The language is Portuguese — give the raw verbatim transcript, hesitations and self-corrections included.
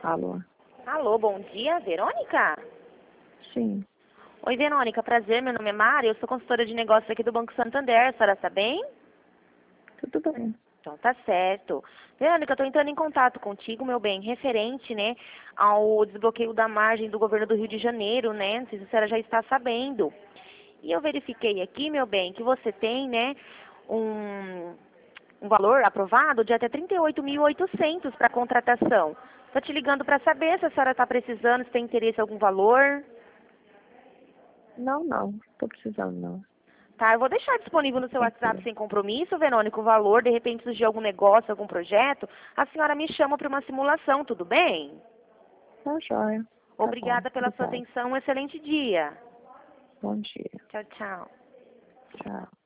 Alô? Alô, bom dia, Verônica? Sim, Oi, Verônica, prazer, meu nome é Mari, eu sou consultora de negócios aqui do Banco Santander, a senhora está bem? tudo bem. Então tá certo. Verônica, eu estou entrando em contato contigo, meu bem, referente, né, ao desbloqueio da margem do governo do Rio de Janeiro, né, não sei se a senhora já está sabendo. E eu verifiquei aqui, meu bem, que você tem, né, um, um valor aprovado de até trinta e oito mil e oitocentos para contratação. Estou te ligando para saber se a senhora está precisando, se tem interesse em algum valor. Não, não, tô precisando não. Tá, eu vou deixar disponível no seu WhatsApp Tranquilo. sem compromisso, Verônica, o valor, de repente surgir algum negócio, algum projeto, a senhora me chama para uma simulação, tudo bem? Tá joia. Tá bom, Obrigada pela sua obrigada. atenção, um excelente dia. Bom dia. Tchau, tchau. Tchau.